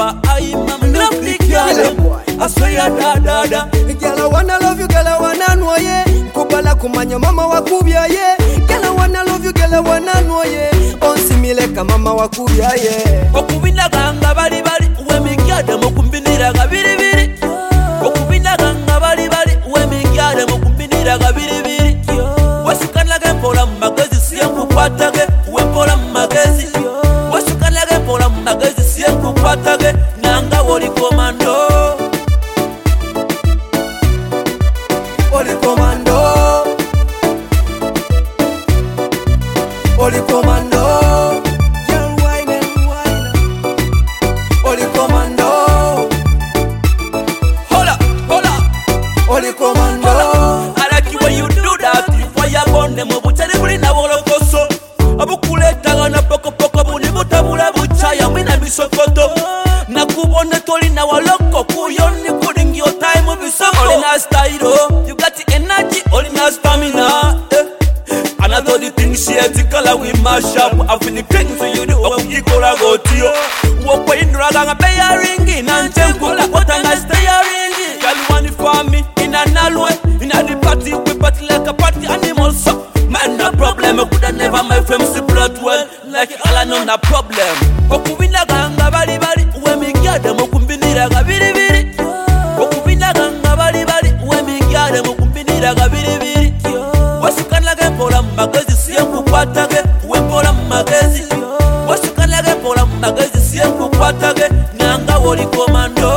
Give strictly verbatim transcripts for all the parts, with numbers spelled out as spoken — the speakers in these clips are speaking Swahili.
mama, I am lovely girl. I swear da da da. Girl, I wanna love you, girl, I wanna know ye. Kubala kumanya mama wakubya ye. Girl, I wanna love you, girl, I wanna know ye. Onsimileka mama wakubya ye. Okubinda ganga bali bali, we migyade mukumbinira gabiri biri. Okubinda ganga bali bali, we migyade mukumbinira gabiri biri. Wasukana ge mpola magezi siye kupatage, we mpola magezi. Wasukana ge mpola magezi siye kupatage, nanga woli komando. Oli komando. Oli komando. Young wine and wine. Oli komando. Hola, hola. Oli komando. I like you when you do that. Fire burn them up, tell them in a wall koso. Abukuleta gana poko poko buni butabula buchaya mina bisokoto. Nakubone toli na waloko kuyoni kuding your time bisoko. All in a style, you got the energy, all in a stamina. And I thought the things she had to color we mash up. I feel the things for you do what you call a go to you. Walk away in drag and pay a ringing and temple. What and I stay a ringing. Girl, want it for me in an alloy. In a the party, we party like a party animal. So, man, no problem. I could have never my friends to blood well. Like all I know, no problem. Okubinda ganga bali bali. We me gyade mukumbinira gabiri biri. Okubinda ganga bali bali. We me gyade mukumbinira gabiri biri. Wasukana ge mpola magezi siye kupatage, we mpola magezi. Wasukana ge mpola magezi siye kupatage, nanga woli komando.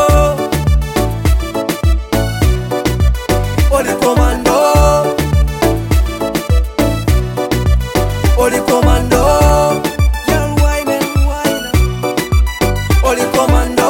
Oli komando. Oli komando. Young wine and wine. Oli komando.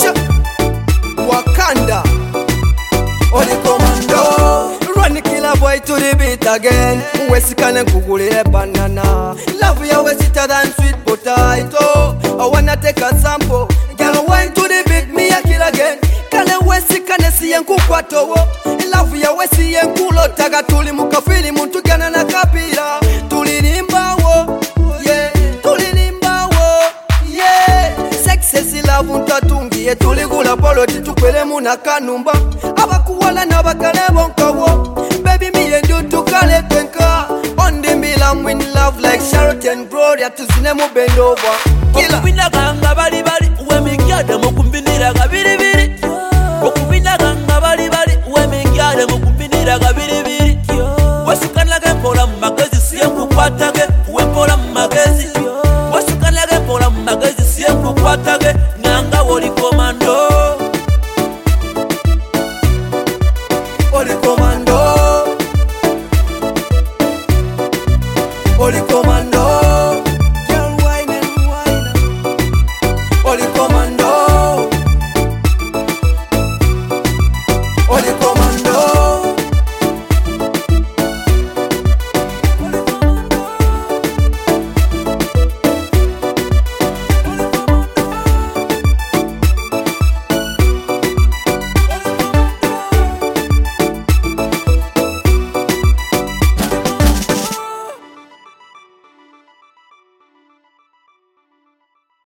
Wakanda. Oli komando. Run the killer boy to the beat again. Wesikane kugulile banana. Love ya we sweeter than sweet potato. I wanna take a sample. Girl, wine to the beat, me a kill again. Kane wesikane siye nkukwato wo. Love ya we siye nkulo taga tuli mukafili muntu gana na kapira. Tulilimba wo, yeah. Tulilimba wo, yeah. Sexy love untatungiye tuligula polo titukwele muna kanumba. Abakuwala na bakale bonkawo. Baby me and you tukale tenka. On the mill I'm in love like Sheraton Broad. Ya tuzine mu bend over. Killer. Okubinda ganga bali bali, we me gyade mukumbinira gabiri biri. Okubinda ganga bali bali, we me gyade mukumbinira gabiri biri. Wasukana ge mpola magezi siye kupatage, we mpola magezi. Wasukana ge mpola magezi siye kupatage, nanga woli komando.